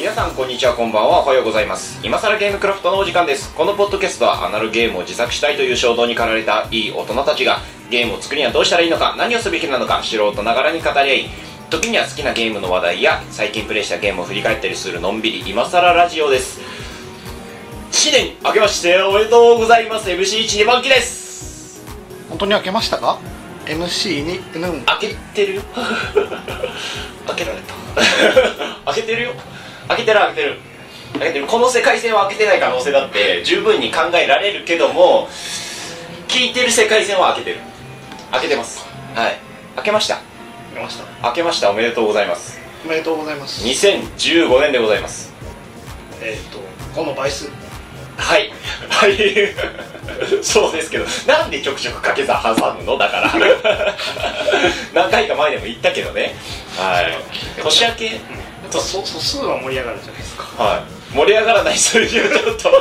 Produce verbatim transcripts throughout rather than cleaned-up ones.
皆さんこんにちは、こんばんは、おはようございます。今更ゲームクラフトのお時間です。このポッドキャストはアナログゲームを自作したいという衝動に駆られたいい大人たちがゲームを作るにはどうしたらいいのか、何をすべきなのか、素人ながらに語り合い、時には好きなゲームの話題や最近プレイしたゲームを振り返ったりするのんびり今更ラジオです。新年明けましておめでとうございます。 エムシーいち にばんきです。 本当に明けましたか？ エムシーに うん明けてるよ開けられた開けてるよ開けてる開けてる開けてる。この世界線は開けてない可能性だって十分に考えられるけども、聞いてる世界線は開けてる開けてます。はい、開けました明けました開けました。おめでとうございます。 おめでとうございます。 にせんじゅうごねんでございます。 えっ、ー、とこの倍数はいはいそうですけど、なんでちょくちょく掛け算挟むのだから何回か前でも言ったけどね。はい、年明け、うん、 と素数は盛り上がるじゃないですか。 はい、盛り上がらない数字をちょっと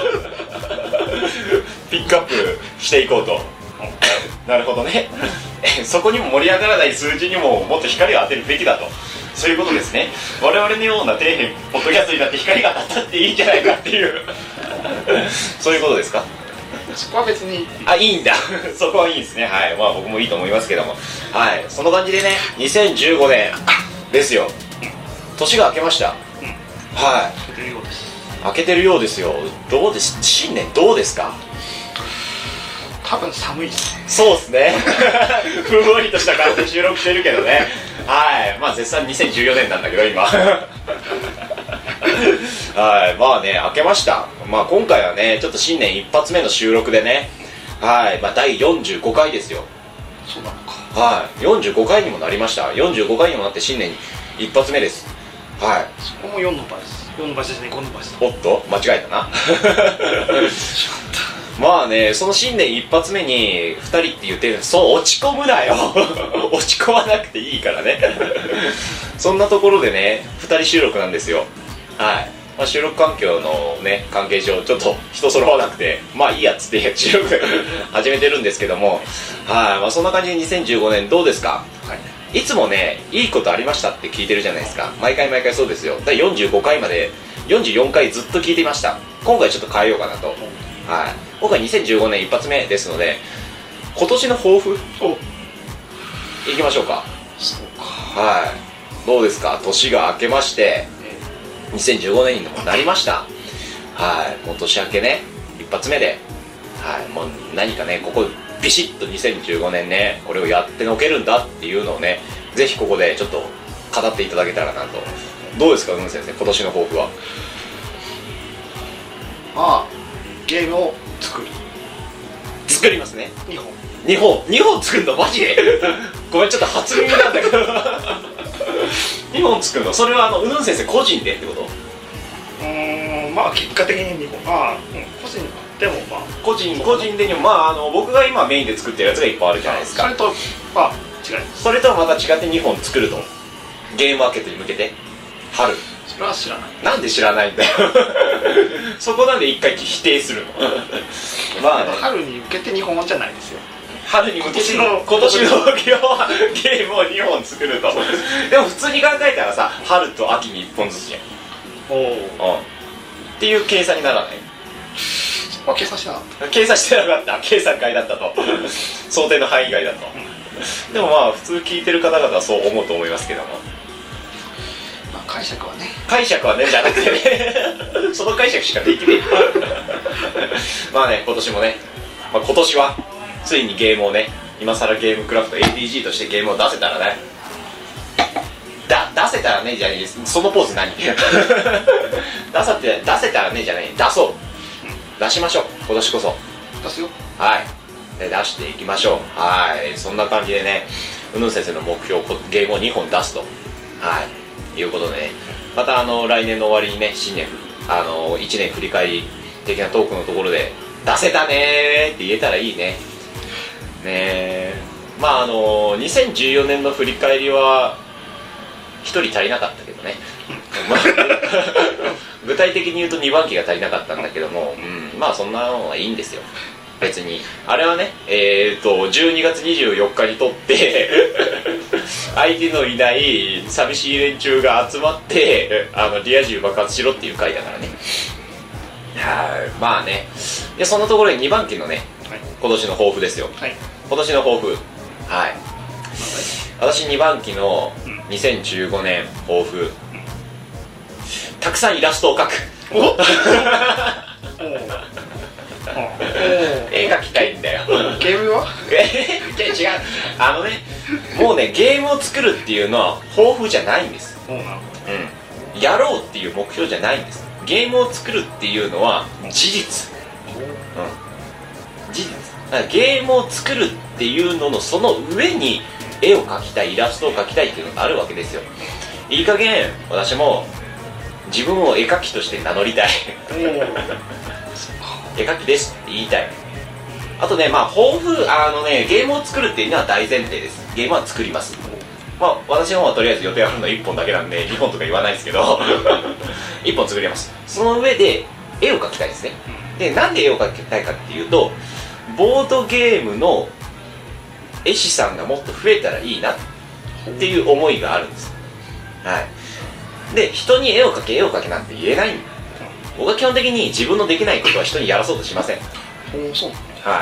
ピックアップしていこうとなるほどねそこにも盛り上がらない数字にももっと光を当てるべきだと、そういうことですね。我々のような底辺ポッドキャストになって光が当たっていいんじゃないかっていうそういうことですか？ そこは別にあ、いいんだそこはいいんですね。はい、まあ僕もいいと思いますけども、はい、その感じでね、にせんじゅうごねんですよ。年が明けました。うん、はい、 明けてるようです。 明けてるようですよ。どうです、新年どうですか？ 多分寒いですね。 そうですねふんわりとした感じで収録してるけどね。はい、まあ絶賛にせんじゅうよねんなんだけど今はい、まあね、明けました。まあ今回はね、ちょっと新年一発目の収録でね、はい、まあだいよんじゅうごかいですよ。 そうなのか。 はい、よんじゅうごかいにもなりました。よんじゅうごかいにもなって新年一発目です。はい、 そこもよんの倍です。よんの倍ですね、ごの倍です。 おっと、間違えたなまあね、その新年一発目にふたりって言ってる、そう落ち込むなよ落ち込まなくていいからねそんなところでね、ふたり収録なんですよ。はい、まあ、収録環境のね、関係上ちょっと人揃わなくて、まあいいやっつって収録始めてるんですけども、はい、まあそんな感じでにせんじゅうごねんどうですか？はい、いつもね、いいことありましたって聞いてるじゃないですか。毎回毎回そうですよ。だいよんじゅうごかいまでよんじゅうよんかいずっと聞いていました。今回ちょっと変えようかなと。はい、今回にせんじゅうごねん一発目ですので、今年の抱負いきましょうか。 そうか。 はい、どうですか？年が明けましてにせんじゅうごねんにもなりました。はい、もう年明けね、一発目で、はい、もう何かね、ここビシッとにせんじゅうごねんね、これをやってのけるんだっていうのをね、ぜひここでちょっと語っていただけたらなと。どうですか、うむ先生、今年の抱負は？ まあゲームを作る作りますね。 にほんにほんにほん作るのマジでごめん、ちょっと初耳なんだけどにほん作るの、それはあのうぬん先生個人でってこと？ うーん、まあ結果的ににほん、まあ、うん、個人でもまあ個人個人でにも、まああの僕が今メインで作ってるやつがいっぱいあるじゃないですか。 それとまあ違います。 それとはまた違ってにほん作ると、ゲームマーケットに向けて春。 それは知らない。 なんで知らないんだよそこなんで一回否定するのまあ、ね、 春に向けてにほんじゃないですよ。 春に向けて今年の目標はゲームをにほん作るとでも普通に考えたらさ、春と秋にいっぽんずつじゃん。おお、うん、っていう計算にならない？ そこは計算してなかった。 計算してなかった。計算外だったと想定の範囲外だと、うん、でもまあ普通聞いてる方々はそう思うと思いますけども、 まあ、解釈はね解釈はねじゃなくてねその解釈しかできないまあね、今年もね、まあ、今年はついにゲームをね、今更ゲームクラフト エーティージー としてゲームを出せたらね、だ出せたらねじゃないです。そのポーズ何出さって出せたらねじゃない、出そう、うん、出しましょう、今年こそ出すよ。 はい、で出していきましょう。はい、そんな感じでね、うぬん先生の目標、ゲームをにほん出すと、はいいうことでね、またあの来年の終わりにね、新年あのいちねん振り返り的なトークのところで出せたねーって言えたらいいね。ねえ、まああのにせんじゅうよねんの振り返りはひとり足りなかったけどね具体的に言うとにばんきが足りなかったんだけども、うん、まあそんなのはいいんですよ、別に。あれはね、えーとじゅうにがつにじゅうよっかにとって相手のいない寂しい連中が集まってあのリア充爆発しろっていう回だからね。はい、まあね。でそんなところでにばんきのね、はい、今年の抱負ですよ、はい、今年の抱負、はい、私にばんきのにせんじゅうごねん抱負、うん、たくさんイラストを描く。お絵描きたいんだよ。 ゲームはえ違う、あのね、もうね、ゲームを作るっていうのは抱負じゃないんです。うん、やろうっていう目標じゃないんです。ゲームを作るっていうのは事実、うん、事実だから。ゲームを作るっていうののその上に絵を描きたい、イラストを描きたいっていうのがあるわけですよ。いい加減私も自分を絵描きとして名乗りたい。絵描きですって言いたい。あとね、まあ抱負、あのね、ゲームを作るっていうのは大前提です。ゲームは作ります。まあ私の方はとりあえず予定あるのいっぽんだけなんでにほんとか言わないですけどいっぽん作ります。その上で絵を描きたいですね。で、なんで絵を描きたいかっていうと、ボードゲームの絵師さんがもっと増えたらいいなっていう思いがあるんです。はい。で、人に絵を描け絵を描けなんて言えないんだ。僕は基本的に自分のできないことは人にやらそうとしません。 そう。 はい。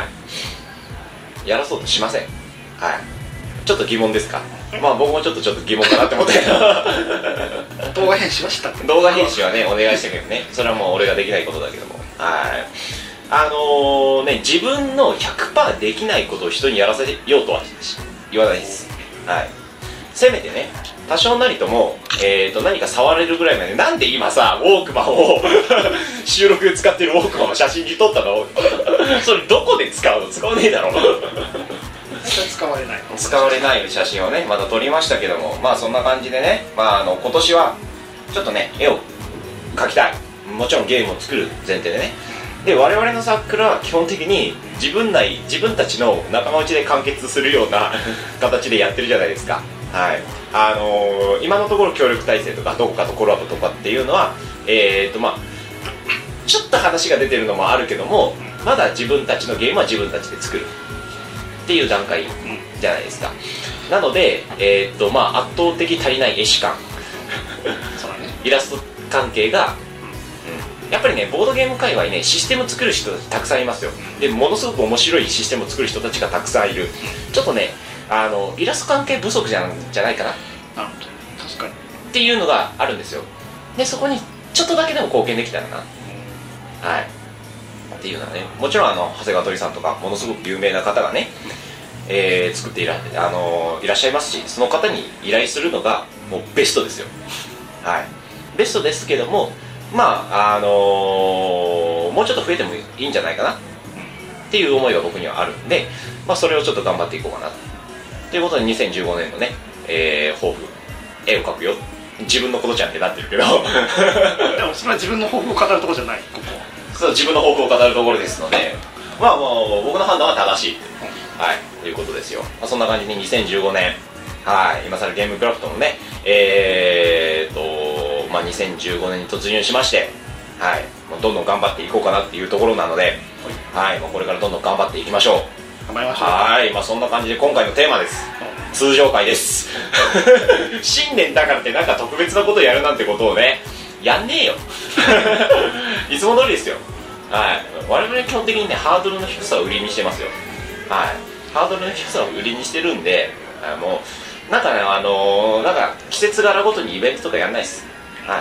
やらそうとしません。はい。ちょっと疑問ですか？まあ僕もちょっとちょっと疑問かなって思って動画編集はしたって。 動画編集はね、お願いしたけどね、それはもう俺ができないことだけども、はい。あのー、ね、自分の ひゃくパーセント できないことを人にやらせようとは言わないです。はい。せめてね、多少なりとも、えーと、何か触れるぐらいまで。なんで今さ、ウォークマンを収録で使ってるウォークマンを写真に撮ったのそれどこで使うの？使わねえだろ使われない使われない写真をね、また撮りましたけども、まあそんな感じでね、まああの、今年は、ちょっとね、絵を描きたい。もちろんゲームを作る前提でね。で、我々のサークルは基本的に自分内、自分たちの仲間内で完結するような形でやってるじゃないですか。はい。あのー、今のところ協力体制とかどこかとコラボとかっていうのは、えーとまあちょっと話が出てるのもあるけども、まだ自分たちのゲームは自分たちで作るっていう段階じゃないですか。なので、えーとまあ、圧倒的足りない絵師感そうだね、イラスト関係が、うん、やっぱりね、ボードゲーム界隈ね、システム作る人たちたくさんいますよ。で、ものすごく面白いシステムを作る人たちがたくさんいる。ちょっとね、あのイラスト関係不足じゃんじゃないかな。 なるほど、確かにっていうのがあるんですよ。で、そこにちょっとだけでも貢献できたらな、はい、っていうのはね、もちろんあの長谷川鳥さんとかものすごく有名な方がね、えー、作っていら、あのー、いらっしゃいますし、その方に依頼するのがもうベストですよ。はい、ベストですけども、まああのー、もうちょっと増えてもいいんじゃないかなっていう思いが僕にはあるんで、まあ、それをちょっと頑張っていこうかなということで、にせんじゅうごねんのね、えー、抱負、絵を描くよ、自分のことじゃんってなってるけどでもそれは自分の抱負を語るところじゃない、ここそう、自分の抱負を語るところですので、まあもう僕の判断は正しい、うん、はい、ということですよ。まあ、そんな感じでにせんじゅうごねん、はい、今更ゲームクラフトのね、えーと、まあ、にせんじゅうごねんに突入しまして、はい、もうどんどん頑張っていこうかなっていうところなので、はい、もうこれからどんどん頑張っていきましょう。 頑張りましょう。 はい、まあ、そんな感じで今回のテーマです。通常回です新年だからってなんか特別なことをやるなんてことをね、やんねえよいつも通りですよ。はい、我々基本的にね、ハードルの低さを売りにしてますよ。はい、ハードルの低さを売りにしてるんで、もうなんかね、あのー、なんか季節柄ごとにイベントとかやんないです。はい、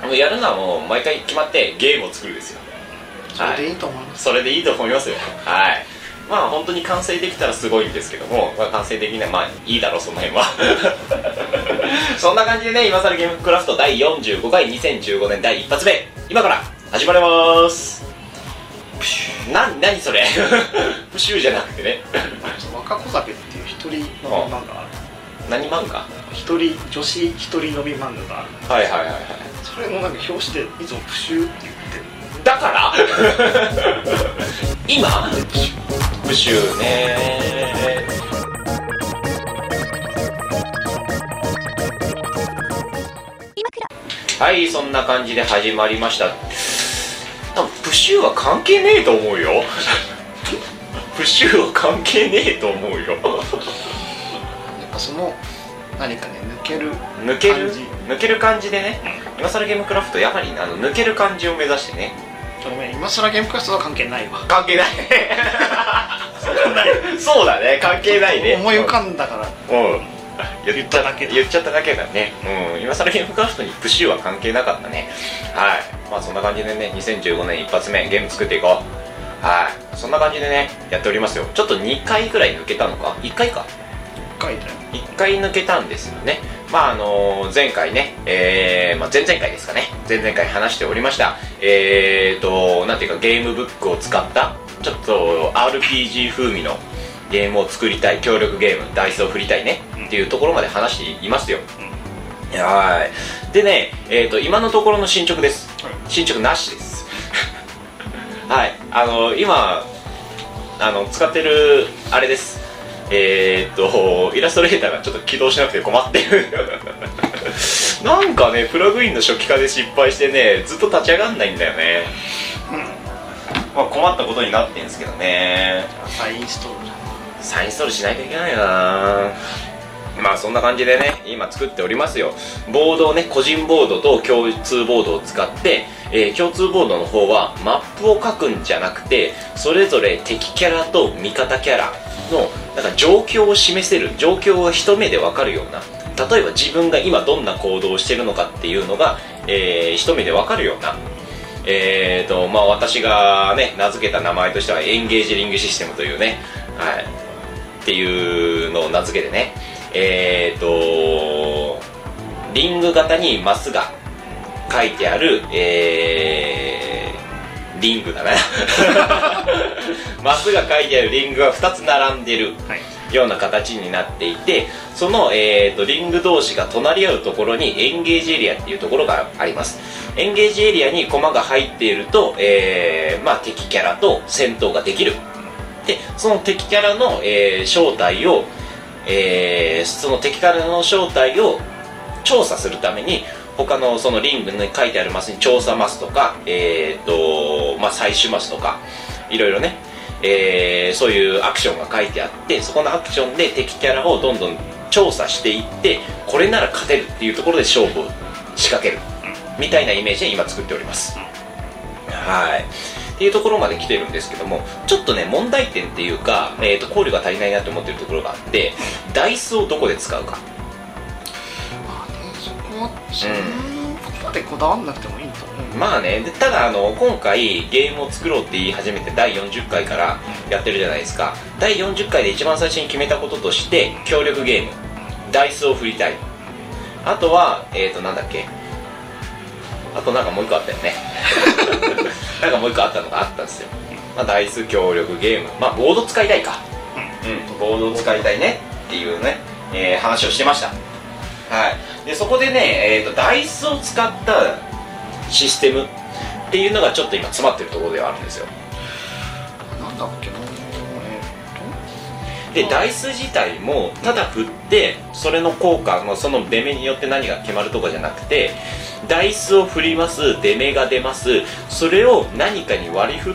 もうやるのはもう毎回決まってゲームを作るですよ。 それでいいと思います。 はい、それでいいと思いますよ。はい、まあ本当に完成できたらすごいんですけども、まあ、完成できない、まあいいだろう、その辺はそんな感じでね、今更ゲームクラフトだいよんじゅうごかいにせんじゅうごねんだい一発目、今から始まります。な、何それプシューじゃなくてね若子酒っていう一人飲み漫画ある。 何漫画？ 一人、女子一人飲み漫画がある。 はいはいはいはい。 それのなんか表紙でいつもプシューって言ってる。 だから今プシューねー。はい、そんな感じで始まりました。多分プシューは関係ねえと思うよプシューは関係ねえと思うよやっぱその何かね抜ける抜ける感じ抜ける感じでね、今更ゲームクラフトやはりあの抜ける感じを目指してね。 ごめん今更ゲームクラフトは関係ないわ。 関係ないそうだね、関係ないね。 思い浮かんだからうん言っただけだ言っちゃっただけだね。うん、今更ゲームクラフトにプシューは関係なかったね。はい、まあそんな感じでね、にせんじゅうごねん一発目ゲーム作っていこう。はい、そんな感じでねやっておりますよ。ちょっとにかいぐらい抜けたのか、いっかいかいっかいだよ。 いっかい抜けたんですよね。まああのー前回ね、えーまあ、前々回ですかね、前々回話しておりましたえーとなんていうかゲームブックを使ったちょっと アールピージー 風味のゲームを作りたい、協力ゲーム、ダイスを振りたいねっていうところまで話していますよ。はい。でね、えーと今のところの進捗です。進捗なしですはい、あの今あの使ってるあれです、えー、っとイラストレーターがちょっと起動しなくて困ってるなんかねプラグインの初期化で失敗してねずっと立ち上がんないんだよね。うん、まあ、困ったことになってんですけどね。 再インストールじゃん。 再インストールしないといけないな。まあそんな感じでね今作っておりますよ。ボードをね、個人ボードと共通ボードを使って、えー、共通ボードの方はマップを書くんじゃなくて、それぞれ敵キャラと味方キャラのなんか状況を示せる、状況を一目で分かるような、例えば自分が今どんな行動をしているのかっていうのが、えー、一目で分かるような、えーとまあ、私がね名付けた名前としてはエンゲージリングシステムというね、はい、っていうのを名付けてね、えーとリング型にマスが書いてある、えー、リングだなマスが書いてあるリングがふたつ並んでるような形になっていて、その、えーとリング同士が隣り合うところにエンゲージエリアっていうところがあります。エンゲージエリアに駒が入っていると、えーまあ、敵キャラと戦闘ができる。でその敵キャラの、えー、正体をえー、その敵キャラの正体を調査するために他のそのリングに書いてあるマスに調査マスとか、えーとまあ、採取マスとかいろいろね、えー、そういうアクションが書いてあって、そこのアクションで敵キャラをどんどん調査していって、これなら勝てるっていうところで勝負を仕掛けるみたいなイメージで今作っております。はいっていうところまで来てるんですけども、ちょっとね問題点っていうか、えー、と考慮が足りないなと思ってるところがあって、ダイスをどこで使うか。 まあね、そこはそこまでこだわんなくてもいいと思う。 まあね、でただあの今回ゲームを作ろうって言い始めてだいよんじゅっかいからやってるじゃないですか。だいよんじゅっかいで一番最初に決めたこととして、協力ゲーム、ダイスを振りたい、あとはえっ、ー、となんだっけあとなんかもう一個あったよねなんかもう一個あったのがあったんですよ。まあ、ダイス、協力ゲーム、まあボード使いたいか、うん、ボードを使いたいねっていうね、えー、話をしてました。はい。でそこでね、えーと、ダイスを使ったシステムっていうのがちょっと今詰まってるところではあるんですよ。 なんだっけな、えー、 でダイス自体もただ振ってそれの効果のその出目によって何が決まるとかじゃなくて、ダイスを振ります、出目が出ます、それを何かに割り振って、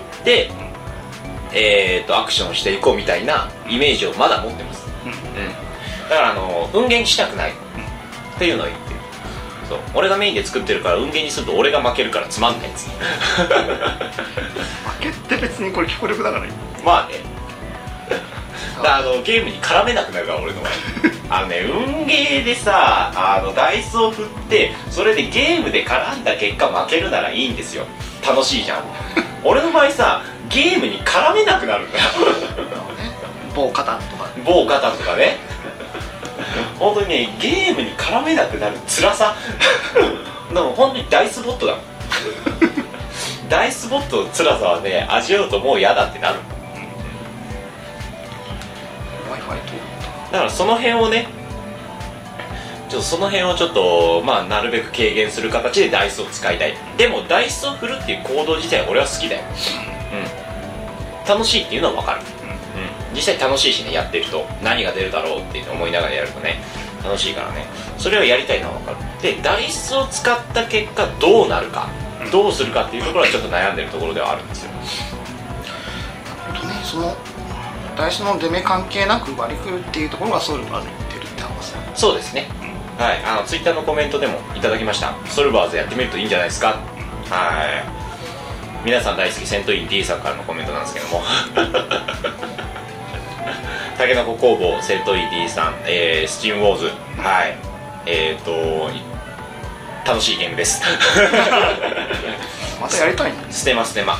えー、とアクションしていこうみたいなイメージをまだ持ってます、うんうん、だからあの運ゲーにしたくないっていうのを言ってる。そう俺がメインで作ってるから運ゲーにすると俺が負けるからつまんないやつ負けって別にこれ協力だからいい。 まあねだからあのゲームに絡めなくなるから俺の場合あのね、運ゲーでさあのダイスを振ってそれでゲームで絡んだ結果負けるならいいんですよ、楽しいじゃん俺の場合さゲームに絡めなくなるんだよ某カタンとか某カタンとかね本当にねゲームに絡めなくなる辛さでも本当にダイスボットだもんダイスボットの辛さはね味わうともう嫌だってなる。だからその辺をねちょっとその辺をちょっとまあなるべく軽減する形でダイスを使いたい。でもダイスを振るっていう行動自体は俺は好きだよ、うん、楽しいっていうのは分かる、うん、実際楽しいしね、やってると何が出るだろうって思いながらやるとね楽しいからね、それをやりたいのは分かる。でダイスを使った結果どうなるか、どうするかっていうところはちょっと悩んでるところではあるんですよ。 なるほどね。そのダイスの出目関係なく割り振るっていうところがソウルブラザーズ言ってるって話さん。 そうですね、はい、あのツイッターのコメントでもいただきました。ソルバーズやってみるといいんじゃないですか。はい、皆さん大好き戦闘員 D さんからのコメントなんですけどもたけのこ工房戦闘員 D さん、えー、スチームウォーズ、はい、えーと楽しいゲームですまたやりたいの？ ステマステマ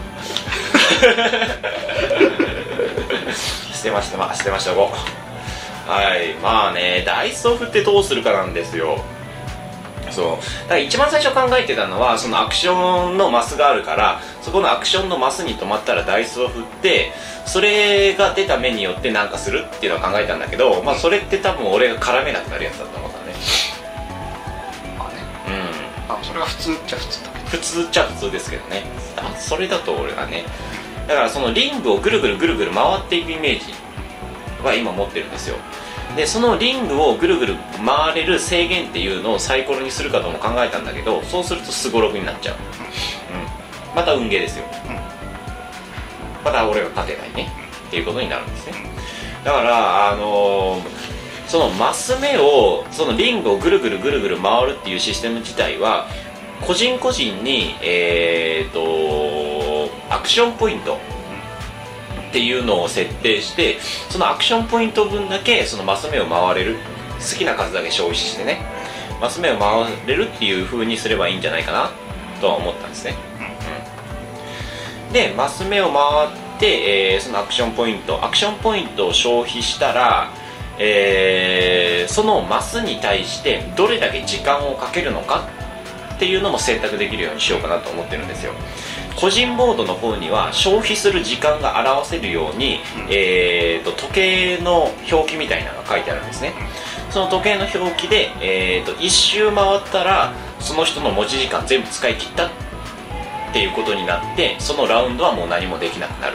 ステマステマステマしておこう。はい、まあね、ダイスを振ってどうするかなんですよ。そうだから一番最初考えてたのは、そのアクションのマスがあるから、そこのアクションのマスに止まったらダイスを振って、それが出た目によって何かするっていうのを考えたんだけど、まあそれって多分俺が絡めなくなるやつだと思ったね。 まあね、 うん、 あ、それが普通っちゃ普通だけど、 普通っちゃ普通ですけどね。あ、それだと俺はね、だからそのリングをぐるぐるぐるぐる回っていくイメージは今持ってるんですよ。でそのリングをぐるぐる回れる制限っていうのをサイコロにするかとも考えたんだけど、そうするとすごろくになっちゃう、うん、また運ゲーですよ、うん、また俺が勝てないねっていうことになるんですね。だからあのー、そのマス目を、そのリングをぐるぐるぐるぐる回るっていうシステム自体は個人個人にえーとアクションポイントっていうのを設定して、そのアクションポイント分だけそのマス目を回れる、好きな数だけ消費してね、マス目を回れるっていう風にすればいいんじゃないかなとは思ったんですね、うん、でマス目を回って、えー、そのアクションポイントアクションポイントを消費したら、えー、そのマスに対してどれだけ時間をかけるのかっていうのも選択できるようにしようかなと思ってるんですよ。個人ボードの方には消費する時間が表せるように、うん、えー、と時計の表記みたいなのが書いてあるんですね。その時計の表記で、えー、といっ周回ったらその人の持ち時間全部使い切ったっていうことになって、そのラウンドはもう何もできなくなる、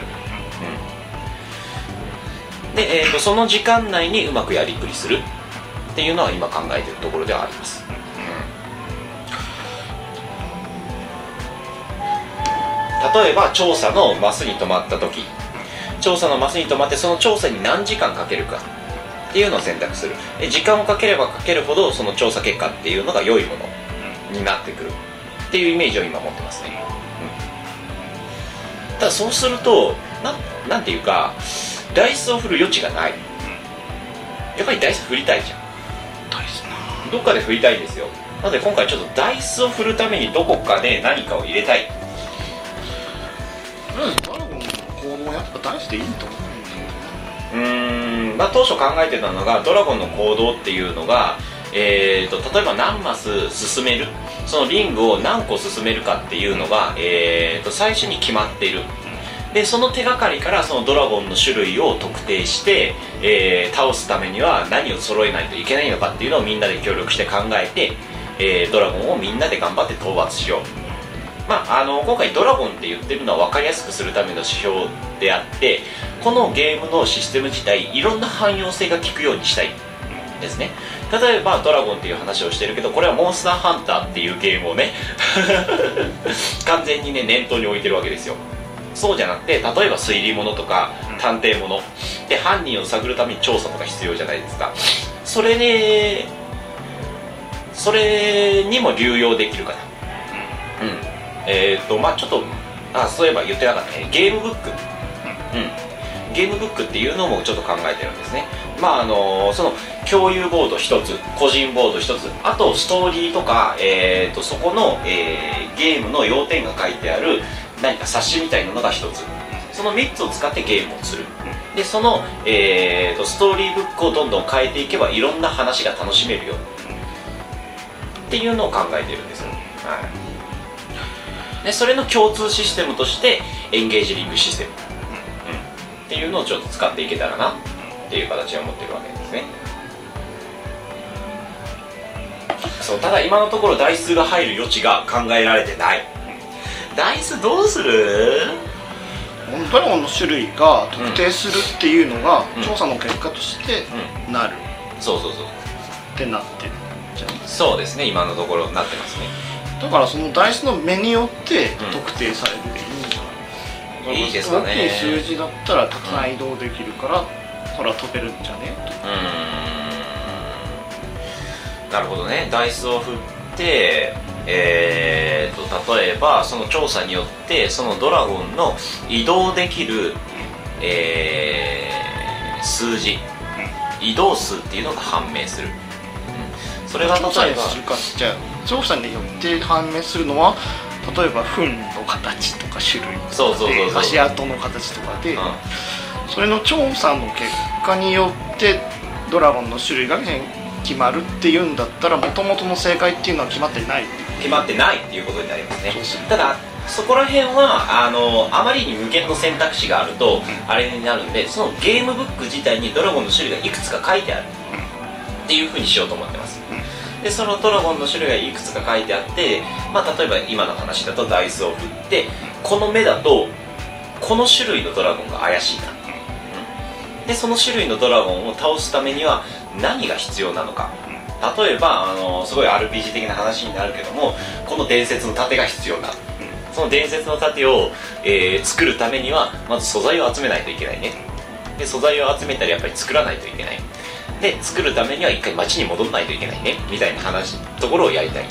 うん、で、えー、とその時間内にうまくやりくりするっていうのは今考えているところではあります。例えば調査のマスに止まった時、調査のマスに止まってその調査に何時間かけるかっていうのを選択する。時間をかければかけるほどその調査結果っていうのが良いものになってくるっていうイメージを今持ってますね、うん、ただそうすると な, なんていうかダイスを振る余地がない。やっぱりダイス振りたいじゃん。 ダイスな、 どっかで振りたいんですよ。なので今回ちょっとダイスを振るためにどこかで何かを入れたい。 ドラゴンの行動はやっぱ大事でいいと思うんだよね。うーん、まあ、当初考えてたのがドラゴンの行動っていうのが、えー、と例えば何マス進める、そのリングを何個進めるかっていうのが、えー、と最初に決まっている。でその手がかりからそのドラゴンの種類を特定して、えー、倒すためには何を揃えないといけないのかっていうのをみんなで協力して考えて、えー、ドラゴンをみんなで頑張って討伐しよう。まあ、あの今回ドラゴンって言ってるのは分かりやすくするための指標であって、このゲームのシステム自体いろんな汎用性が効くようにしたいですね。例えばドラゴンっていう話をしてるけど、これはモンスターハンターっていうゲームをね完全にね念頭に置いてるわけですよ。そうじゃなくて、例えば推理物とか探偵物で犯人を探るために調査とか必要じゃないですか。それでそれにも流用できるかな。うん、えーとまあちょっとあそういえば言ってなかったね、ゲームブック、うん、ゲームブックっていうのもちょっと考えてるんですね。まああのその共有ボード一つ、個人ボード一つ、あとストーリーとか、えーとそこの、えー、ゲームの要点が書いてある何か冊子みたいなのが一つ、そのみっつを使ってゲームをする。でその、えーとストーリーブックをどんどん変えていけばいろんな話が楽しめるよっていうのを考えてるんですよ、はい。でそれの共通システムとしてエンゲージリングシステム、うん、っていうのをちょっと使っていけたらなっていう形を持ってるわけですね。そうただ今のところ台数が入る余地が考えられてない。台数どうする？ ドラゴンの種類が特定するっていうのが、 うん、 調査の結果としてなる、 うん、そうそうそうってなってるじゃん。 そうですね、今のところなってますね。 だからそのダイスの目によって特定されるでいいんじゃない、うん、 いいですかね。 大きい数字だったらたくさん移動できるから、うん、それは飛べるんじゃねと。 うーんなるほどね。ダイスを振って、えー、と例えばその調査によってそのドラゴンの移動できる、えー、数字、移動数っていうのが判明する、うん、それが例えばじゃあ調査によって判明するのは例えば糞の形とか種類そうそうそうそう足跡の形とかで、うん、それの調査の結果によってドラゴンの種類が決まるっていうんだったら元々の正解っていうのは決まってない決まってないっていうことになりますね。ただそこら辺はあのあまりに無限の選択肢があると、うん、あれになるんで、そのゲームブック自体にドラゴンの種類がいくつか書いてある、うん、っていう風にしようと思ってます、うん、でそのドラゴンの種類がいくつか書いてあって、まあ、例えば今の話だとダイスを振って、この目だとこの種類のドラゴンが怪しいな、うん、でその種類のドラゴンを倒すためには何が必要なのか、例えばあのすごい アールピージー 的な話になるけども、この伝説の盾が必要だ、その伝説の盾を、えー、作るためにはまず素材を集めないといけないね。で素材を集めたらやっぱり作らないといけない。で作るためには一回町に戻らないといけないねみたいな話ところをやりたい、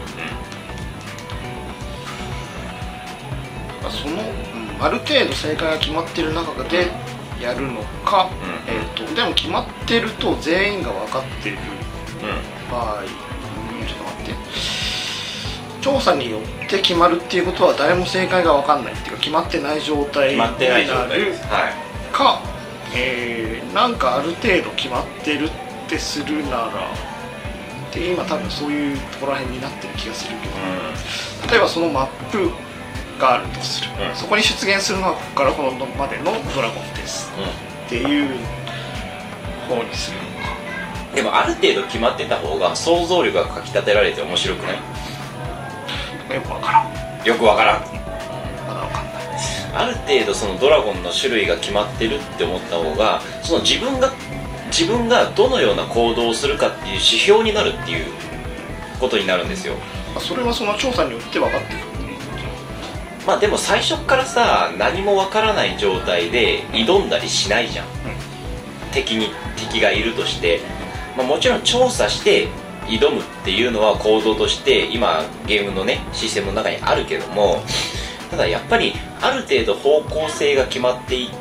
うん、その、うん、ある程度正解が決まっている中でやるのか、うん、えーと、でも決まってると全員が分かっている場合、うん、ちょっと待って、調査によって決まるっていうことは誰も正解が分かんないっていうか決まってない状態になるか、えー、なんかある程度決まってるってするならで今多分そういうところら辺になってる気がするけど、うん、例えばそのマップがあるとする、うん、そこに出現するのはここからこのまでのドラゴンです、うん、っていう方にするのか。 でもある程度決まってた方が想像力がかき立てられて面白くない？ よくわからんよくわからんまだわかんない。 ある程度そのドラゴンの種類が決まってるって思った方が、その自分が自分がどのような行動をするかっていう指標になるっていうことになるんですよ。 それはその調査によって分かってくる。 まあでも最初からさ何もわからない状態で挑んだりしないじゃん、うん、敵に敵がいるとして、まあ、もちろん調査して挑むっていうのは行動として今ゲームのねシステムの中にあるけども、ただやっぱりある程度方向性が決まっていって、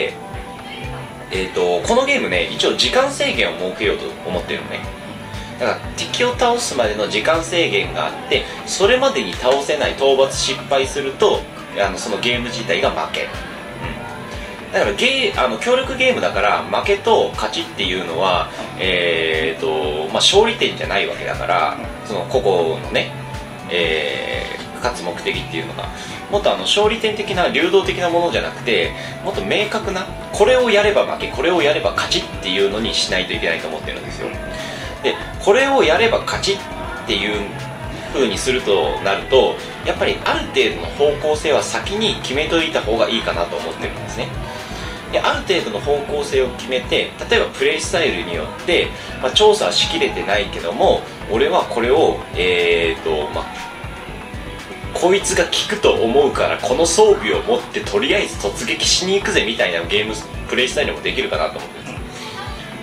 えーと、このゲームね一応時間制限を設けようと思ってるのね。だから敵を倒すまでの時間制限があって、それまでに倒せない討伐失敗するとあのそのゲーム自体が負け、うん、だからゲーあの協力ゲームだから負けと勝ちっていうのは、えーとまあ、勝利点じゃないわけだから、その個々のね、えー、勝つ目的っていうのがもっとあの勝利点的な流動的なものじゃなくて、もっと明確なこれをやれば負けこれをやれば勝ちっていうのにしないといけないと思ってるんですよ。でこれをやれば勝ちっていう風にするとなると、やっぱりある程度の方向性は先に決めといた方がいいかなと思ってるんですね。である程度の方向性を決めて、例えばプレイスタイルによって、まあ、調査しきれてないけども俺はこれをえーとまあこいつが効くと思うからこの装備を持ってとりあえず突撃しに行くぜみたいなゲームプレイスタイルもできるかなと思ってるんです。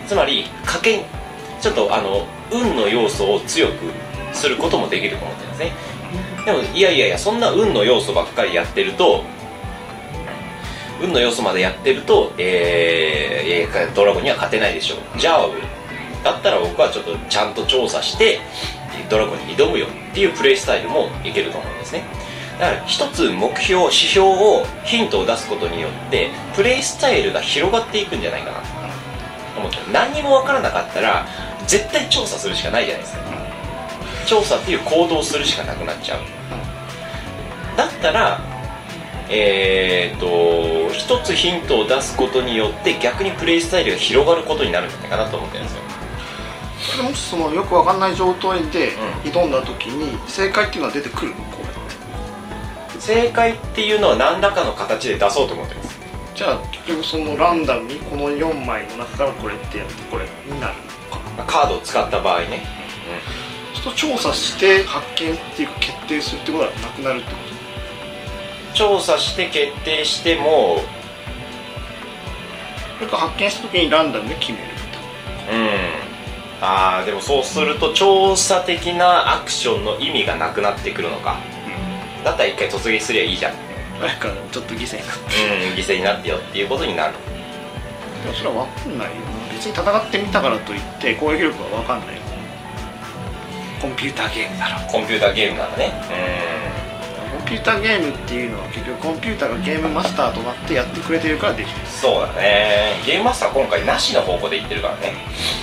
つまり賭けちょっとあの運の要素を強くすることもできると思ってるんですね。でもいやいやいやそんな運の要素ばっかりやってると運の要素までやってると、えー、ドラゴンには勝てないでしょう。じゃあだったら僕はちょっとちゃんと調査してドラゴンに挑むよっていうプレイスタイルもいけると思うんですね。だから一つ目標指標をヒントを出すことによってプレイスタイルが広がっていくんじゃないかなと思って、何にも分からなかったら絶対調査するしかないじゃないですか。調査っていう行動をするしかなくなっちゃう。だったらえーと一つヒントを出すことによって逆にプレイスタイルが広がることになるんじゃないかなと思ってるんですよ。 それもしそのよくわかんない状態で挑んだ時に正解っていうのは出てくるの？こうやって正解っていうのは何らかの形で出そうと思ってます。 じゃあ結局そのランダムにこのよんまいの中からこれってやってこれになるのか。 カードを使った場合ね、 うん、ちょっと調査して発見っていうか決定するってことはなくなるってこと？ 調査して決定してもそれか発見した時にランダムで決めるみたいな。 うんああでもそうすると調査的なアクションの意味がなくなってくるのか、うん、だったら一回突撃すりゃいいじゃん。 なんかちょっと犠牲になってうん犠牲になってよっていうことになる。 でもそれは分かんないよ。別に戦ってみたからといって攻撃力は分かんないよ。コンピューターゲームならコンピューターゲームならね。 うんコンピューターゲームっていうのは結局コンピューターがゲームマスターとなってやってくれてるからできてる。 そうだね。ゲームマスター今回なしの方向でいってるからね。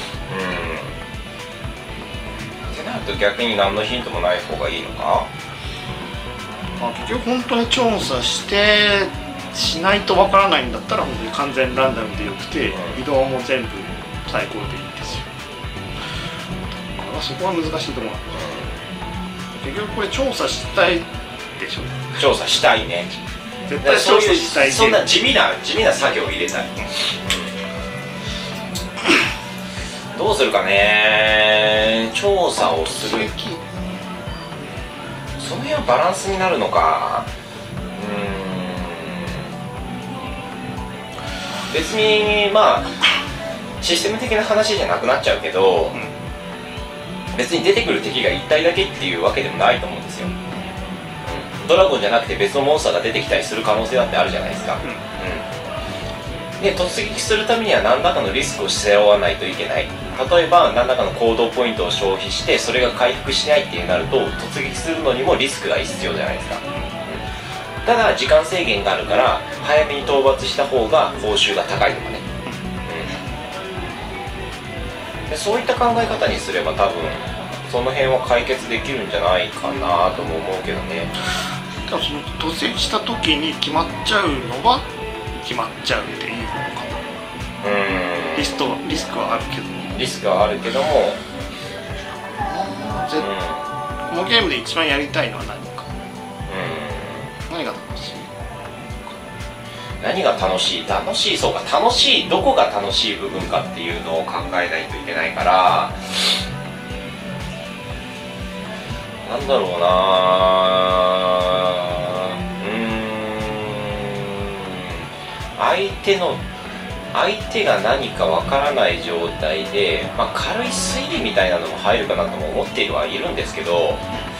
うんってなると逆に何のヒントもない方がいいのか。 まあ、結局本当に調査してしないとわからないんだったら本当に完全ランダムでよくて、うん、移動も全部最高でいいんですよ。だからそこは難しいところなんだ、うん、結局これ調査したいでしょ。 調査したいね。 絶対調査したい。 そんな地味な地味な作業を入れたい、うん、どうするかね。調査をするその辺はバランスになるのか。うーん別にまあシステム的な話じゃなくなっちゃうけど、うん、別に出てくる敵が一体だけっていうわけでもないと思うんですよ、うん、ドラゴンじゃなくて別のモンスターが出てきたりする可能性だってあるじゃないですか、うんうん、で突撃するためには何らかのリスクを背負わないといけない。例えば何らかの行動ポイントを消費してそれが回復しないってなると突撃するのにもリスクが必要じゃないですか、うん、ただ時間制限があるから早めに討伐した方が報酬が高いとかね、うん、でそういった考え方にすれば多分その辺は解決できるんじゃないかなとも思うけどね。 でもその突撃した時に決まっちゃうのは決まっちゃうっていうのかな。うんリストリスクはあるけどリスクはあるけども、うん、 このゲームで一番やりたいのは何か、うん、何が楽しい何が楽しい楽しいそうか楽しいどこが楽しい部分かっていうのを考えないといけないからなんだろうなうーん相手の相手が何かわからない状態で、まあ、軽い推理みたいなのも入るかなとも思っているはいるんですけど、うん、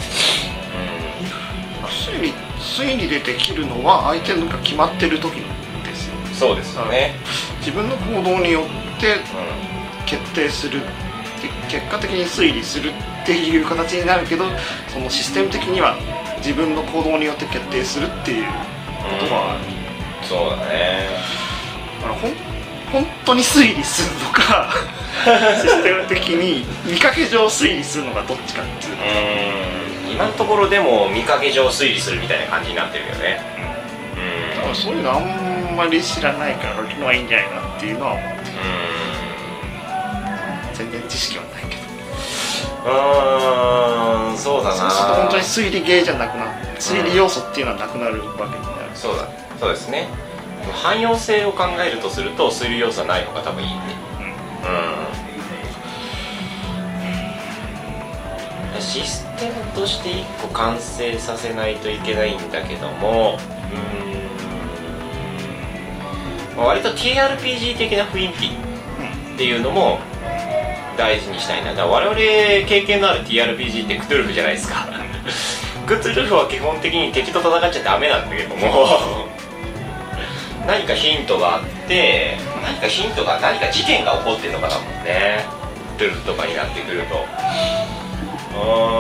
推理推理でできるのは相手のが決まってる時ですよ。 そうですよね。 自分の行動によって決定する、うん、結果的に推理するっていう形になるけどそのシステム的には自分の行動によって決定するっていうことはある、 うん、そうだね。 だからほん本当に推理するのかシステム的に見かけ上推理するのかどっちかっていうの。 うん今のところでも見かけ上推理するみたいな感じになってるよね。 うんだからそういうのあんまり知らないからやるのはいいんじゃないかなっていうのは思ってる。うん全然知識はないけどうーんそうだな。 そうすると本当に推理ゲーじゃなくなる推理要素っていうのはなくなるわけになる、 うん、そうだそうですね。汎用性を考えるとすると推理要素はない方が多分いいね。うん、うん、システムとしていっこ完成させないといけないんだけどもうーん、まあ、割と ティーアールピージー 的な雰囲気っていうのも大事にしたいな。だから我々経験のある ティーアールピージー ってクトゥルフじゃないですかクトゥルフは基本的に敵と戦っちゃダメなんだけども何かヒントがあって何かヒントが何か事件が起こってるのかなもんね。ルールとかになってくるとう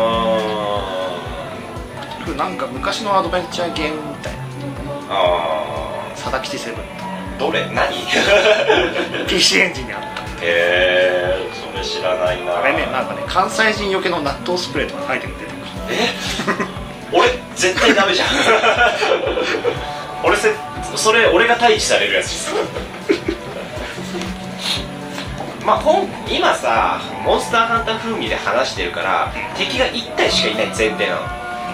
ーんなんか昔のアドベンチャーゲームみたいなあサダキチセブンどれ何ピーシー エンジンにあった。 へえそれ知らないな。 あれねなんかね関西人よけの納豆スプレーとか書いてるの出てくる。 え俺絶対ダメじゃん俺せそれ俺が退治されるやつですまあ今さモンスターハンター風味で話してるから、うん、敵がいち体しかいない前提なの、うん、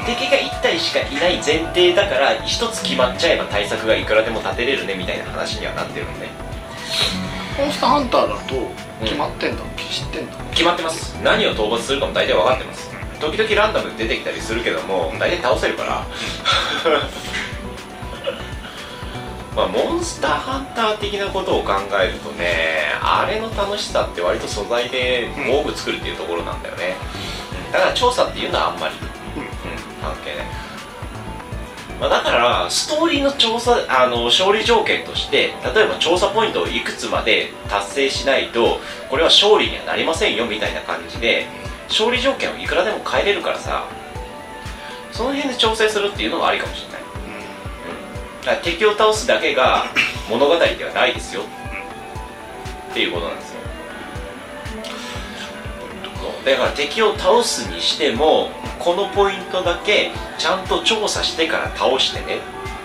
敵がいち体しかいない前提だからひとつ決まっちゃえば対策がいくらでも立てれるねみたいな話にはなってるんで。 モンスターハンターだと決まってんだっけ、うん、知ってんだ決まってます。何を討伐するかも大体分かってます、うん、時々ランダムで出てきたりするけども大体倒せるからまあモンスターハンター的なことを考えるとね、あれの楽しさって割と素材で防具作るっていうところなんだよね、うん、だから調査っていうのはあんまり、うんうん、関係ない。まあ、だからストーリーの調査あの勝利条件として、例えば調査ポイントをいくつまで達成しないとこれは勝利にはなりませんよみたいな感じで勝利条件をいくらでも変えれるからさ、その辺で調整するっていうのもありかもしれない、うん、だから敵を倒すだけが物語ではないですよっていうことなんですよ。だから敵を倒すにしてもこのポイントだけちゃんと調査してから倒してね、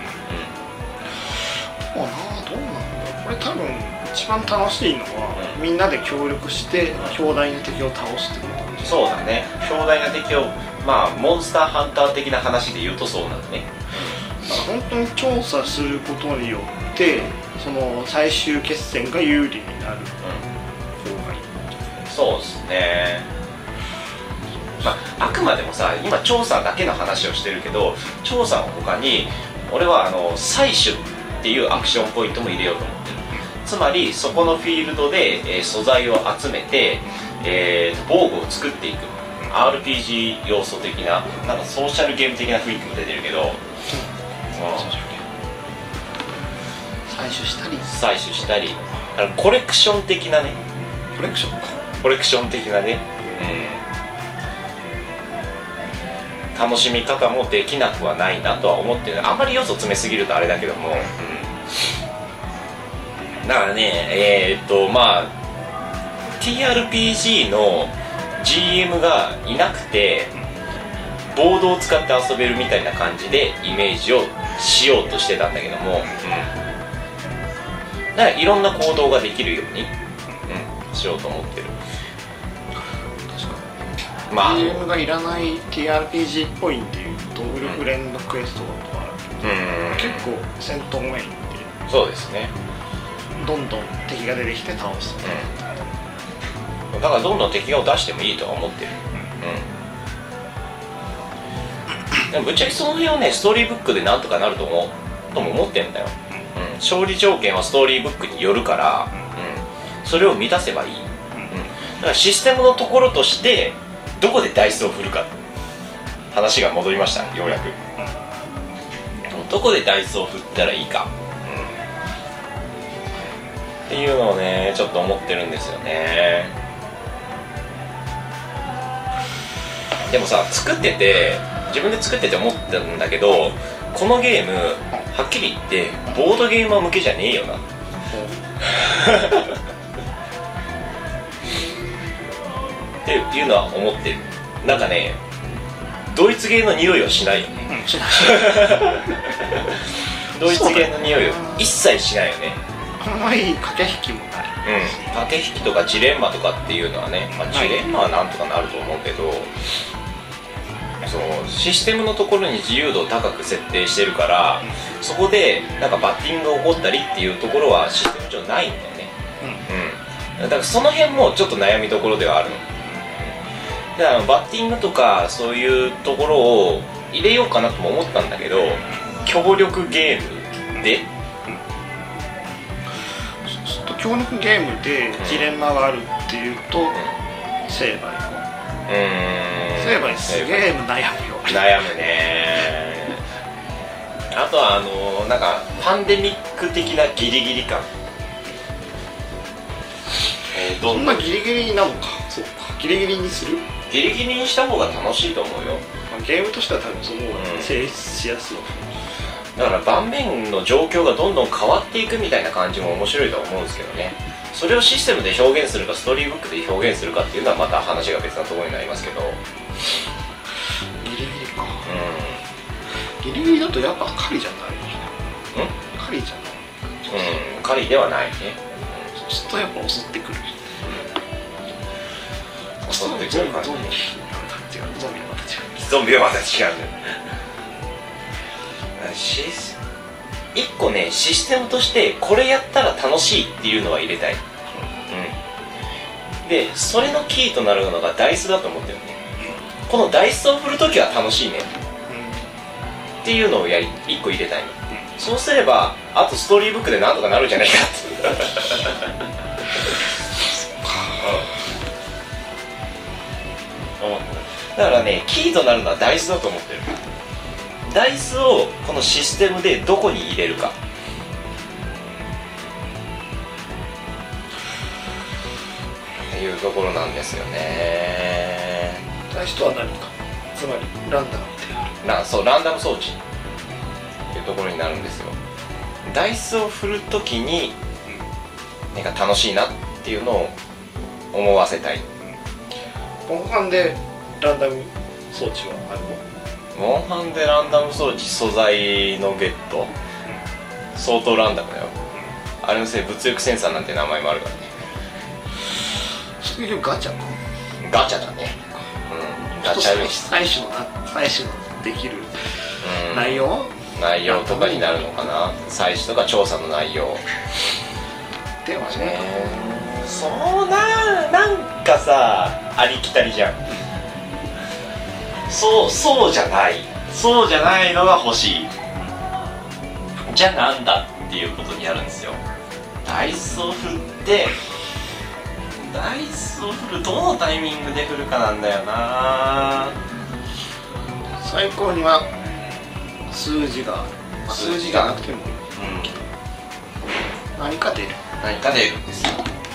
うん、どうなどうなんだろう。これ多分一番楽しいのは、うん、みんなで協力して強大な敵を倒すってことなんです。 そうだね、強大な敵を、まあモンスターハンター的な話で言うとそうなんだね。 だから本当に調査することによってその最終決戦が有利になる方がいい、 うん、そうですね。まあ、あくまでもさ、今調査だけの話をしてるけど、調査の他に俺はあの採取っていうアクションポイントも入れようと思ってる。つまりそこのフィールドで、えー、素材を集めて、えー、防具を作っていく アールピージー 要素的な、なんかソーシャルゲーム的な雰囲気も出てるけど、うん、 採取したり採取したりあのコレクション的なね、 コレクションかコレクション的なね、うん、楽しみ方もできなくはないなとは思ってる。あんまり要素詰めすぎるとあれだけども、うん、だからね、えー、っとまあ ティーアールピージー の ジーエム がいなくてボードを使って遊べるみたいな感じでイメージをしようとしてたんだけども、うん、だからいろんな行動ができるように、うん、しようと思ってる。 確かに、まあ、ジーエム がいらない ティーアールピージー っぽいっていうとウルフレンドクエストとかあるけど、うん、結構戦闘メインで、 そうですね、 どんどん敵が出てきて倒す、 うん、だからどんどん敵を出してもいいとは思ってる、うん、でもぶっちゃけその辺はねストーリーブックでなんとかなると思うとも思ってんだよ、うん、勝利条件はストーリーブックによるから、うん、それを満たせばいい、うん、だからシステムのところとしてどこでダイスを振るか話が戻りましたようやく、うん、どこでダイスを振ったらいいか、うん、っていうのをねちょっと思ってるんですよね。でもさ作ってて自分で作ってて思ったんだけど、このゲームはっきり言ってボードゲーマー向けじゃねえよなっていうのは思ってる。なんかねドイツゲーの匂いはしないよね、うん、しないドイツゲーの匂いは一切しないよね。 あんまり駆け引きもない、 うん、駆け引きとかジレンマとかっていうのはね、まあ、ジレンマはなんとかなると思うけど、そうシステムのところに自由度を高く設定してるから、うん、そこでなんかバッティングが起こったりっていうところはシステム上ないんだよね、うんうん、だからその辺もちょっと悩みどころではあるの。だからバッティングとかそういうところを入れようかなとも思ったんだけど、協力ゲームで、 うん、協力ゲームでジレンマがあるっていうと、うん、成敗か、うーん、成敗すげえ悩むよ悩むね。あとはあのなんかパンデミック的なギリギリ感、 えー、どんなギリギリなのか。そうか、ギリギリにする、 ギリギリにした方が楽しいと思うよ、 まあ、ゲームとしては多分その方が成立しやすい、 うん、だから盤面の状況がどんどん変わっていくみたいな感じも面白いとは思うんですけどね。それをシステムで表現するかストーリーブックで表現するかっていうのはまた話が別なところになりますけど、 ギリギリか、うん、ギリギリだとやっぱ狩りじゃない、うん、狩りじゃない、 うん、狩りではないね、 うん、そうするとやっぱ襲ってくる、 襲ってくる感じ、 ゾンビはまた違う、 ゾンビはまた違うシス一個ねシステムとしてこれやったら楽しいっていうのは入れたい、うん、でそれのキーとなるのがダイスだと思ってるね。このダイスを振るときは楽しいね、 っていうのをやりいっこ入れたいの、うん、そうすればあとストーリーブックでなんとかなるんじゃないかってだからね、キーとなるのはダイスだと思ってる。ダイスをこのシステムでどこに入れるかっていうところなんですよね。 ダイスとは何か、つまりランダムってなそうランダム装置っていうところになるんですよ。ダイスを振るときになんか楽しいなっていうのを思わせたい。 モンハンでランダム装置はあるの？ モンハンでランダム装置、素材のゲット、うん、相当ランダムだよ、うん、あれのせい物欲センサーなんて名前もあるからね。 そういうガチャか。 ガチャだね、うん、ガチャ採取の採取のできる内容、 うん、内容とかになるのかな。採取とか調査の内容ではね、 そうな、なんかさありきたりじゃん。そうそうじゃないそうじゃないのが欲しい。じゃあなんだっていうことになるんですよ。ダイスを振ってダイスを振るどのタイミングで振るかなんだよな。 最高には数字が、まあ、数字がなくてもいい、うん、何か出る何か出るんですよ。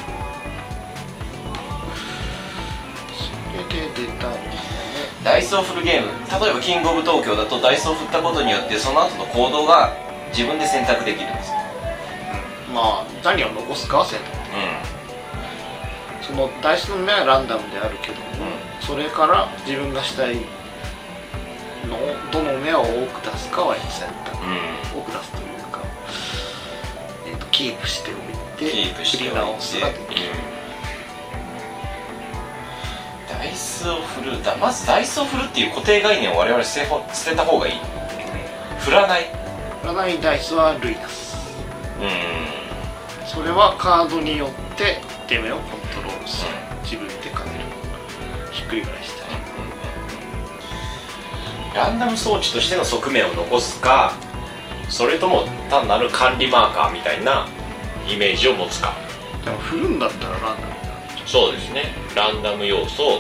それで出たいダイスを振るゲーム、例えばキングオブ東京だとダイスを振ったことによってその後の行動が自分で選択できるんですよ、 うん、まあ何を残すかは選択、うん、そのダイスの目はランダムであるけども、うん、それから自分がしたいのどの目を多く出すかは選択、うん、多く出すというか、えーと、キープしておいてキープしておいて振り直すができる、 ダイスを振るだまずダイスを振るっていう固定概念を我々捨て捨てた方がいい。振らない振らないダイスはルイナス。うんそれはカードによって出目をコントロールする、うん、自分で勝てる、ひっくり返したり、 うん、ランダム装置としての側面を残すか、それとも単なる管理マーカーみたいなイメージを持つか。 でも振るんだったらランダム。 そうですね、ランダム要素、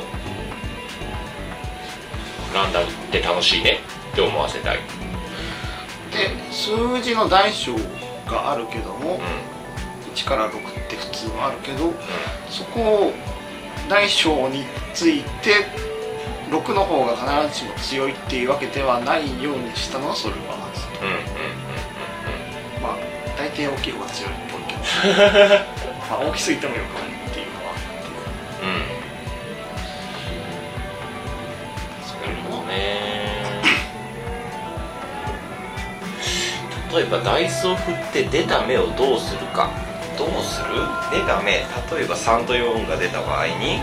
ランダムって楽しいねって思わせたい。 で数字の大小があるけども、うん、いちからろくって普通はあるけど、うん、そこを大小についてろくの方が必ずしも強いっていうわけではないようにしたのはソルバーズ。まあ大抵大きい方が強いっぽいけどまあ大きすぎてもよくないっていうのはうんなるほどね。例えばダイスを振って出た目をどうするか。どうする？出た目、例えばさんとよんが出た場合に、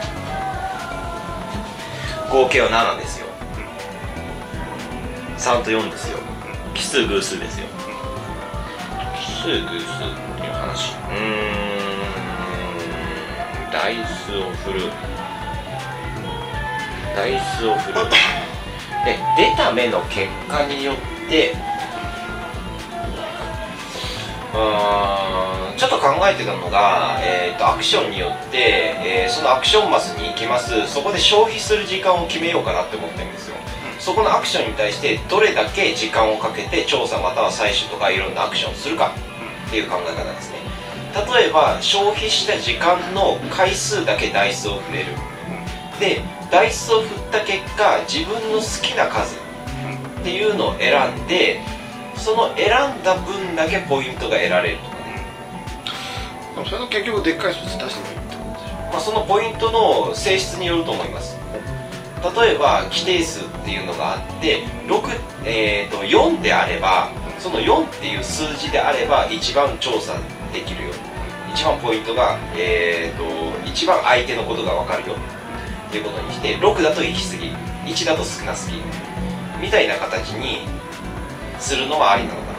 うん、合計はななですよ、うん、さんとよんですよ、奇数偶数ですよ、奇数偶数っていう話。うーんダイスを振るダイスを振るで出た目の結果によってうーんちょっと考えてたのが、えー、とアクションによって、えー、そのアクションマスに行きます。そこで消費する時間を決めようかなって思ってるんですよ、うん、そこのアクションに対してどれだけ時間をかけて調査または採取とかいろんなアクションをするかっていう考え方ですね。例えば消費した時間の回数だけダイスを振れる。でダイスを振った結果自分の好きな数っていうのを選んでその選んだ分だけポイントが得られるとかね。 でもそれの結局でっかい数字出してもいいってことでしょ。 まあそのポイントの性質によると思います。例えば規定数っていうのがあってろく、えー、とよんであればそのよんっていう数字であれば一番調査できるよ、一番ポイントが、えー、と一番相手のことが分かるよっていうことにして、ろくだと行き過ぎ、いちだと少なすぎみたいな形にするのはありなのか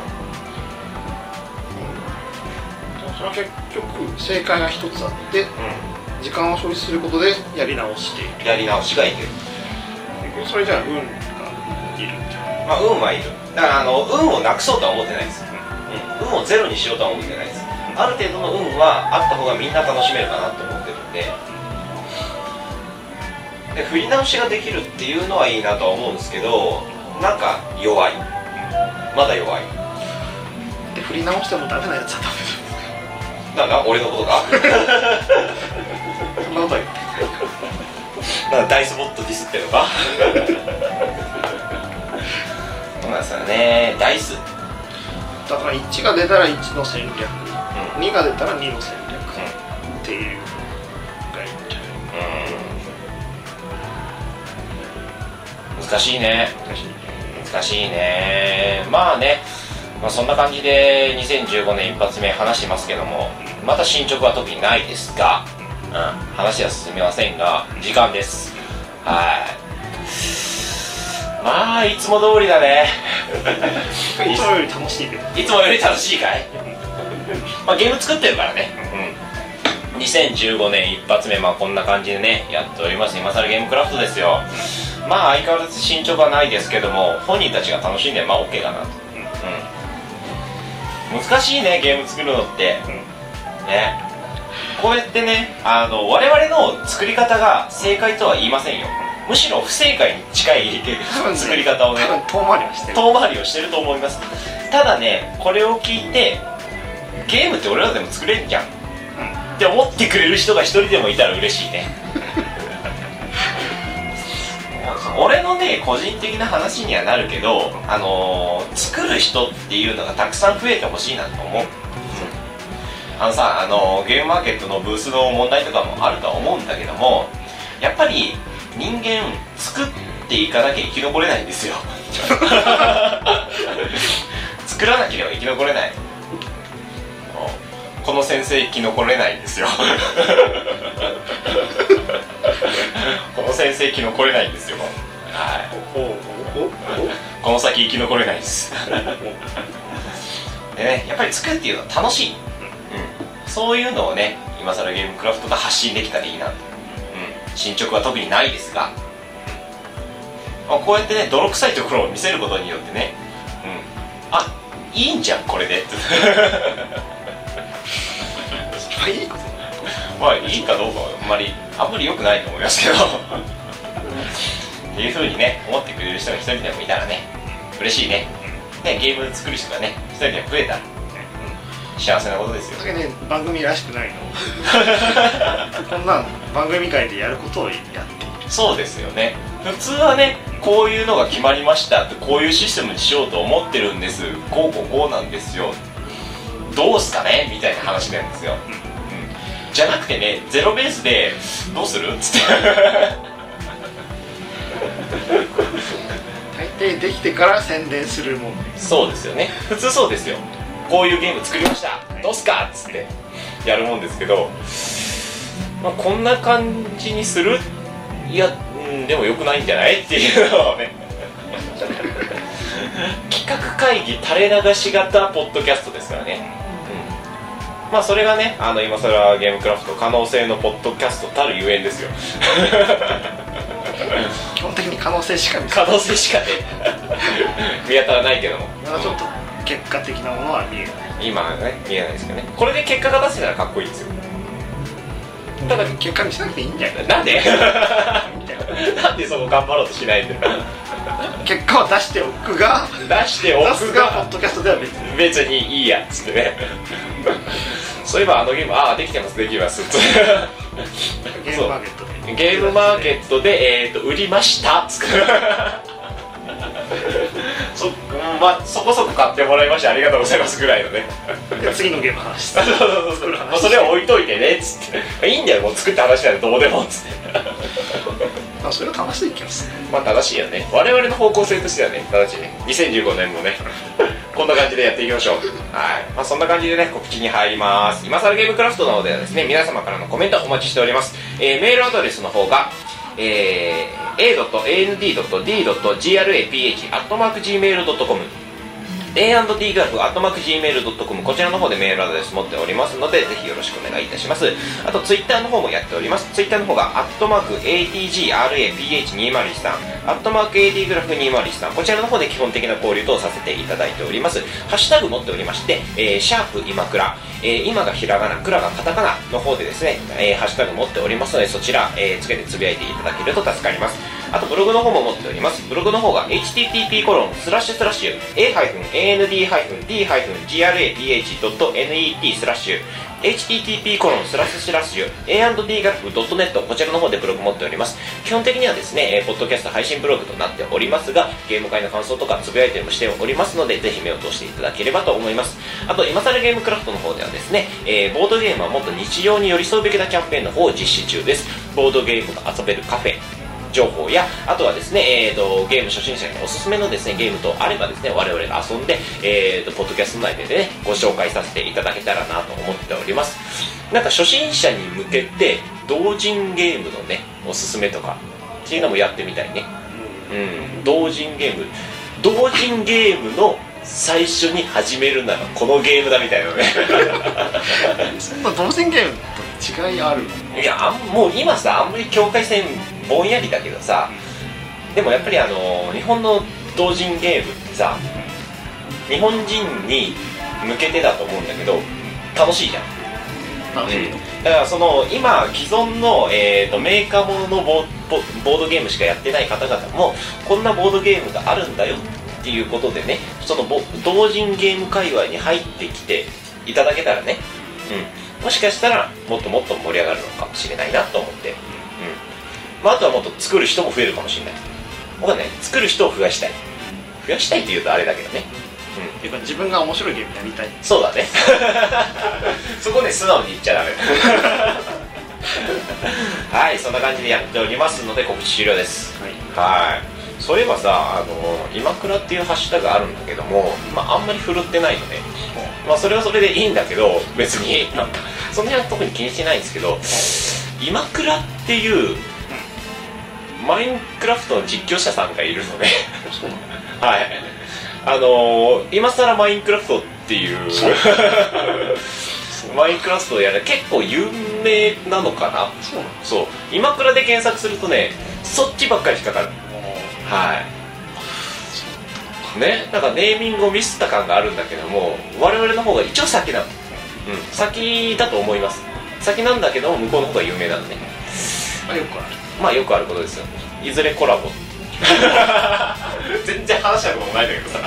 な。それは結局正解が一つあって、うん、時間を消費することでやり直している。 やり直しがいける。 それじゃあ運がいるんじゃない。 まあ運はいる。だからあの運をなくそうとは思ってないです、うん、運をゼロにしようとは思ってないです。ある程度の運はあった方がみんな楽しめるかなと思ってるんで、で振り直しができるっていうのはいいなとは思うんですけど、なんか弱い、まだ弱い。 で振り直してもダメなやつはダメなんだ俺のことかそんなことは言ってなんかダイスボットディスってるのかそうなんですよね、ダイスだからいちが出たらいちの戦略、 うん、 にが出たらにの戦略、うん、っていうがいいんじゃない、 うん、難しいね、 難しい難しいね。まあね、まあ、そんな感じでにせんじゅうごねん一発目話してますけども、また進捗は特にないですが、うん、話は進みませんが時間です。はい、まあいつも通りだねいつもより楽しいけどいつもより楽しいかいまあゲーム作ってるからね、うん、にせんじゅうごねん一発目、まあこんな感じでねやっております。今更ゲームクラフトですよ。まあ相変わらず進捗はないですけども、本人たちが楽しんでまあ OK かなと、うん、難しいねゲーム作るのって、うん、ね、こうやってね、あの我々の作り方が正解とは言いませんよ。むしろ不正解に近い作り方をね、 多分遠回りはしてる遠回りをしてると思います。ただね、これを聞いてゲームって俺らでも作れんじゃん、うん、って思ってくれる人が一人でもいたら嬉しいね俺のね個人的な話にはなるけど、あのー、作る人っていうのがたくさん増えてほしいなと思う。あのさ、あのゲームマーケットのブースの問題とかもあるとは思うんだけども、やっぱり人間作っていかなきゃ生き残れないんですよ作らなければ生き残れない。この先生生き残れないんですよこの先生生き残れないんですよ。はい、この先生き残れないですでね、やっぱり作るっていうのは楽しい、うん、そういうのをね今更ゲームクラフトが発信できたらいいなと、うん、進捗は特にないですが、まあ、こうやってね泥臭いところを見せることによってね、うん、あ、いいんじゃんこれでいいことまあいいかどうかはあんまりあんまり良くないと思いますけどっていう風にね思ってくれる人が一人でもいたらね嬉しいね。ね、ゲーム作る人がね一人でも増えたら、うん、幸せなことですよ。 だけね番組らしくないのこんなん番組会でやることをやっている。 そうですよね。普通はねこういうのが決まりましたって、こういうシステムにしようと思ってるんです、こうこうこうなんですよ、どうすかねみたいな話なんですよ、うんうん、じゃなくてねゼロベースでどうするっつって大抵できてから宣伝するもん。 そうですよね、普通そうですよ。こういうゲーム作りました、どうすかっつってやるもんですけど、まあ、こんな感じにする、いや、うん、でも良くないんじゃないっていうのをね企画会議垂れ流し型ポッドキャストですからね、うん、まあそれがねあの今更ゲームクラフト可能性のポッドキャストたるゆえんですよ基本的に可能性しか見可能性しかね見当たらないけども、 まだちょっと結果的なものは見えない。 今はね見えないですけどね。これで結果が出せたらかっこいいですよ。 ただ結果にしなくていいんじゃないなんでなんでそこ頑張ろうとしないんだよ結果は出しておくが出しておくが出すがポッドキャストでは別に別にいいやっつってねそういえばあのゲームああできてますできますゲームマーケットでゲームマーケットで、えー、と売りましたっつってそ, まあ、そこそこ買ってもらいましてありがとうございますぐらいのねで次のゲームの話して作る話それを置いといてねっつっていいんだよもう作った話なんでどうでもっつってまあそれは正しい気がする。 まあ正しいよね、我々の方向性としてはね正しいね。にせんじゅうごねんもねこんな感じでやっていきましょう。はい、まあ、そんな感じでね告知に入ります。今更ゲームクラフトなのではですね皆様からのコメントお待ちしております。えー、メールアドレスの方がえー、エーエーエヌディーディーディーグラップ アットマークジーメールドットコムエーアンドディー グラフアットマーク ジーメールドットコム こちらの方でメールアドレス持っておりますので、ぜひよろしくお願いいたします。あとツイッターの方もやっております。ツイッターの方がアットマーク エーティージーアールエーピーエイチにーまるいちさん アットマーク エーディー グラフにーまるいちさん、こちらの方で基本的な交流とさせていただいております。ハッシュタグ持っておりまして、えー、シャープ今くら、えー、今がひらがな、くらがカタカナの方でですね、えー、ハッシュタグ持っておりますので、そちら、えー、つけてつぶやいていただけると助かります。あとブログの方も持っております。ブログの方が エイチティーティーピーコロンスラッシュスラッシュ エーエーエヌディーディージーアールエーピーエイチドットネット スラッシュ エイチティーティーピーコロンスラッシュスラッシュ エーアンドディー グラフドットネット こちらの方でブログ持っております。基本的にはですね、えー、ポッドキャスト配信ブログとなっておりますが、ゲーム会の感想とかつぶやいたりもしておりますので、ぜひ目を通していただければと思います。あと今更ゲームクラフトの方ではですね、えー、ボードゲームはもっと日常に寄り添うべきだキャンペーンの方を実施中です。ボードゲームが遊べるカフェ情報や、あとはですね、えーと、ゲーム初心者におすすめのですね、ゲームとあればですね、我々が遊んで、えーと、ポッドキャスト内でね、ご紹介させていただけたらなと思っております。なんか初心者に向けて、同人ゲームのね、おすすめとか、っていうのもやってみたいね。うん、同人ゲーム。同人ゲームの最初に始めるならこのゲームだみたいなね。 そんな同人ゲームと違いある？ いや、あんもう今さ、あんまり境界線ぼんやりだけどさ、でもやっぱりあの日本の同人ゲームってさ、日本人に向けてだと思うんだけど楽しいじゃん。 楽しい、 うん、だからその今既存の、えー、とメーカーもののボボボードゲームしかやってない方々もこんなボードゲームがあるんだよっていうことでね、そのボ同人ゲーム界隈に入ってきていただけたらね、うん、もしかしたらもっともっと盛り上がるのかもしれないなと思って、うん、まあ、あとはもっと作る人も増えるかもしれない。僕はね、作る人を増やしたい増やしたいって言うとあれだけどね、 うん、ていうか自分が面白いゲームやりたい。 そうだね。そこね、素直に言っちゃダメ。はい、そんな感じでやっておりますので告知終了です。はい、はい、そういえばさ、あの今くらっていうハッシュタグあるんだけども、まあ、あんまり振るってないのね。まあ、それはそれでいいんだけど、別にそんなには特に気にしてないんですけど、今くらっていうマインクラフトの実況者さんがいるので、はい、あのー、今更マインクラフトっていうマインクラフトをやる結構有名なのかな。 そうなの。 そう、今倉で検索するとね、そっちばっかり引っかかる。はいね、なんかネーミングをミスった感があるんだけども、我々の方が一応先なの、うん、先だと思います。先なんだけども向こうの方が有名なのね。 まあよくある、 まあよくあることですよ。いずれコラボ。全然話したこともないんだけどさ。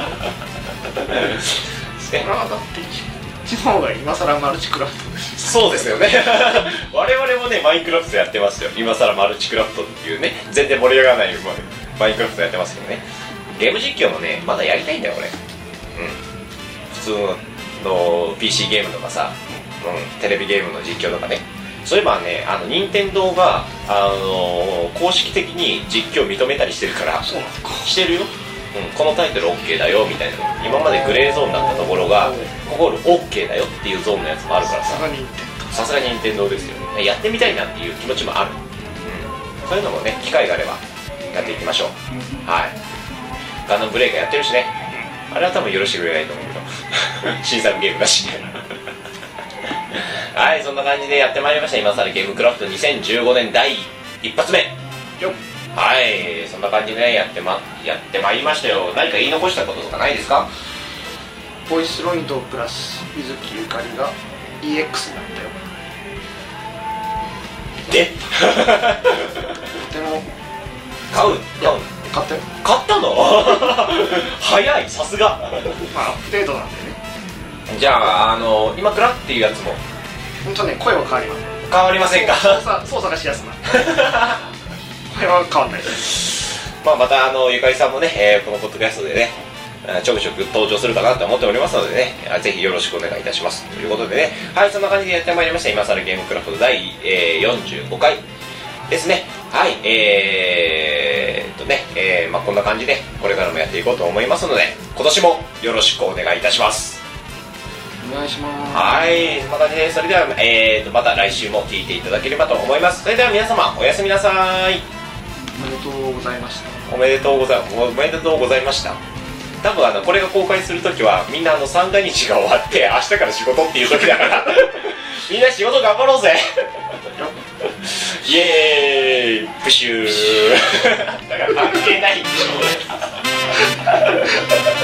それはだって一の方が今更マルチクラフトです。 そうですよね。我々もね、マインクラフトやってますよ。今更マルチクラフトっていうね、全然盛り上がらないマインクラフトやってますけどね。ゲーム実況もね、まだやりたいんだよ俺。うん、普通の ピーシー ゲームとかさ、うん、テレビゲームの実況とかね。そういえばね、あの任天堂が、あのー、公式的に実況を認めたりしてるから。 そうなんですか。 してるよ、うん、このタイトル OK だよみたいな。今までグレーゾーンだったところがここ OK だよっていうゾーンのやつもあるからさ、さすが任天堂ですよね。やってみたいなっていう気持ちもある、うん、そういうのもね、機会があればやっていきましょう、うん、はい。ガンダムブレイカーやってるしね、あれは多分許してくれないと思うけど新作ゲームだし。はい、そんな感じでやってまいりました。今更ゲームクラフトにせんじゅうごねんだい一発目よっ。はい、そんな感じで、ね、やってまやってまいりましたよ。何か言い残したこととかないですか？ ボイスロイドプラス水木ゆかりが イーエックス になったよ。 でとても買う買う買ったよ。 買ったの？早い、さすが。 まあアップデートなんでね。 じゃあ、あの今クラっていうやつも本当ね、声は変わりません。 変わりませんか？ 操作、操作がしやすくなる。これは変わんないです。 まあ、またあのゆかりさんもね、えー、このポッドキャストでね、ちょくちょく登場するかなと思っておりますのでね、ぜひよろしくお願いいたしますということでね。はい、そんな感じでやってまいりました。今更ゲームクラフトだい、えー、よんじゅうごかいですね。はい、えーっとね、えーまあ、こんな感じでこれからもやっていこうと思いますので、今年もよろしくお願いいたします。 お願いします。 はい、そんな感じで、それでは、えーとまた来週も聞いていただければと思います。それでは皆様、おやすみなさい。 おめでとうございました。 おめでとうございおめでとうございました。 多分あのこれが公開するときはみんなあの三が日が終わって明日から仕事っていう時だからみんな仕事頑張ろうぜイエーイプシューだから関係ないんでしょうね